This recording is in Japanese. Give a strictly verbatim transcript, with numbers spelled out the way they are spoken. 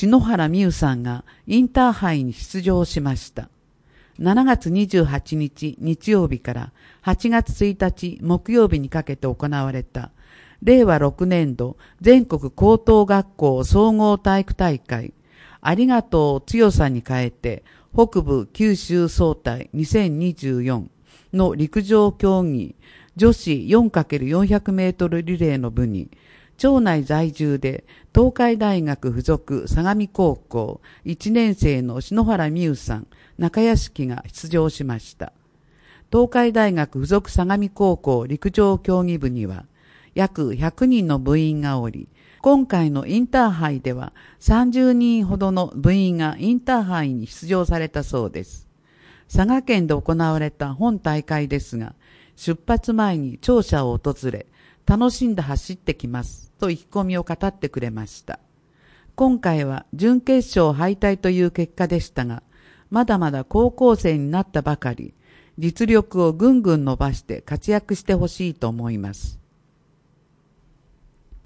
篠原美優さんがインターハイに出場しました。しちがつにじゅうはちにち日曜日からはちがつついたち木曜日にかけて行われたれいわろくねんど全国高等学校総合体育大会ありがとう強さに変えて北部九州総体にせんにじゅうよんの陸上競技女子 よんかけるよんひゃくメートル リレーの部に町内在住で東海大学附属相模高校いちねんせいの篠原美優さん、中屋敷が出場しました。東海大学附属相模高校陸上競技部には約ひゃくにんの部員がおり、今回のインターハイではさんじゅうにんほどの部員がインターハイに出場されたそうです。佐賀県で行われた本大会ですが、出発前に庁舎を訪れ、楽しんで走ってきますと意気込みを語ってくれました。今回は準決勝敗退という結果でしたが、まだまだ高校生になったばかり、実力をぐんぐん伸ばして活躍してほしいと思います。